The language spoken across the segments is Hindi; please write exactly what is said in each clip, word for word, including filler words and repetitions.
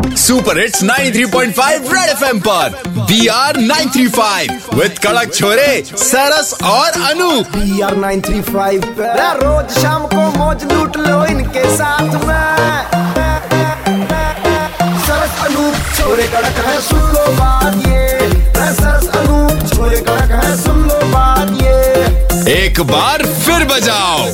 Super hits ninety three point five red FM पर B R nine three five with कड़क छोरे सरस और Anup. B R nine three five रोज शाम को मौज लूट लो इनके साथ में। सरस अनूप छोरे कड़क है, सुन लो बात ये। सरस अनूप छोरे कड़क है, सुन लो बात ये। एक बार फिर बजाओ।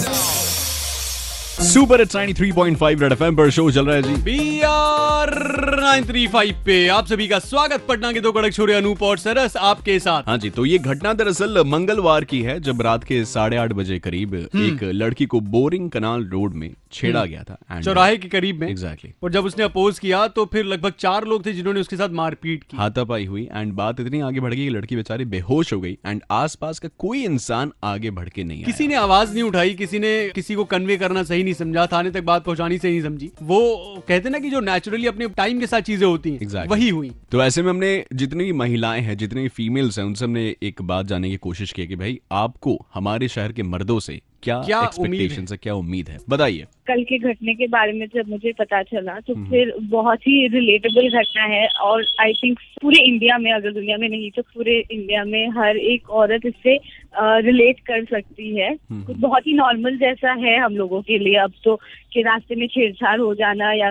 Super hits ninety three point five red FM पर शो चल रहा है जी B R nine three five पे आप सभी का स्वागत। पटना के दो कड़क छोरे अनूप और सरस आपके साथ। हाँ जी, तो ये घटना दरअसल मंगलवार की है जब रात के साढ़े आठ बजे करीब एक लड़की को बोरिंग कनाल रोड में छेड़ा गया था, चौराहे के करीब में। Exactly exactly. और जब उसने अपोज किया तो फिर लगभग चार लोग थे जिन्होंने उसके साथ मारपीट की, हाथापाई हुई एंड बात इतनी आगे बढ़ गई कि लड़की बेचारी बेहोश हो गई एंड आसपास का कोई इंसान आगे बढ़ के नहीं आया। किसी ने आवाज नहीं उठाई, किसी ने किसी को कन्वे करना सही नहीं समझा, थाने तक बात पहुंचानी सही नहीं समझी। वो कहते ना कि जो नेचुरली अपने टाइम के साथ चीजें होती हैं, exactly. वही हुई। तो ऐसे में हमने जितनी महिलाएं हैं, जितनी फीमेल्स हैं, उनसे हमने एक बात जानने की कोशिश की कि भाई आपको हमारे शहर के मर्दों से क्या एक्सपेक्टेशंस है, क्या उम्मीद है, बताइए। कल के घटने के बारे में जब मुझे पता चला तो फिर बहुत ही रिलेटेबल घटना है और आई थिंक पूरे इंडिया में, अगर दुनिया में नहीं तो पूरे इंडिया में हर एक औरत इससे रिलेट कर सकती है। कुछ बहुत ही नॉर्मल जैसा है हम लोगों के लिए अब तो, कि रास्ते में छेड़छाड़ हो जाना या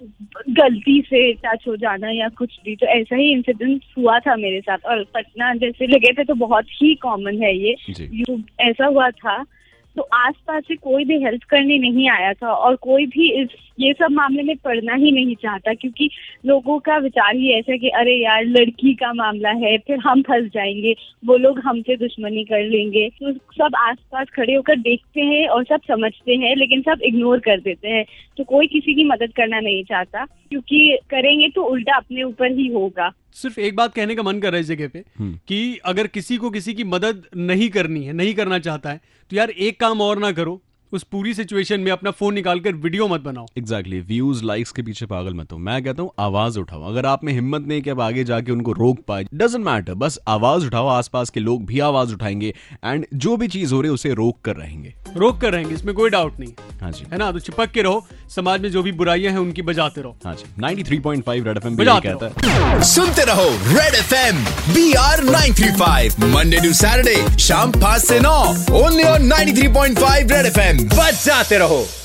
गलती से टच हो जाना या कुछ भी। तो ऐसा ही इंसिडेंट हुआ था मेरे साथ और पटना जैसे जगह पे तो बहुत ही कॉमन है ये। ऐसा हुआ था तो आसपास से कोई भी हेल्प करने नहीं आया था और कोई भी इस ये सब मामले में पड़ना ही नहीं चाहता, क्योंकि लोगों का विचार ही ऐसा कि अरे यार लड़की का मामला है, फिर हम फंस जाएंगे, वो लोग हमसे दुश्मनी कर लेंगे। तो सब आसपास खड़े होकर देखते हैं और सब समझते हैं लेकिन सब इग्नोर कर देते हैं। तो कोई किसी की मदद करना नहीं चाहता, क्योंकि करेंगे तो उल्टा अपने ऊपर ही होगा। सिर्फ एक बात कहने का मन कर रहा है इस जगह पे कि अगर किसी को किसी की मदद नहीं करनी है, नहीं करना चाहता है, तो यार एक काम और ना करो, उस पूरी सिचुएशन में अपना फोन निकालकर वीडियो मत बनाओ। Exactly exactly. व्यूज लाइक्स के पीछे पागल मत हो। मैं कहता हूँ आवाज उठाओ। अगर आप में हिम्मत नहीं कि अब आगे जाके उनको रोक पाए, डजंट मैटर, बस आवाज उठाओ। आसपास के लोग भी आवाज उठाएंगे एंड जो भी चीज हो रही है उसे रोक कर रहेंगे रोक कर रहेंगे इसमें कोई डाउट नहीं। हाँ जी, है ना। तो चिपक के रहो, समाज में जो भी बुराइयां हैं उनकी बजाते रहो। हाँ जी, ninety three point five red FM कहता है सुनते रहो red FM B R nine three five Monday to Saturday शाम पाँच से नौ only on ninety three point five red FM. बजाते रहो।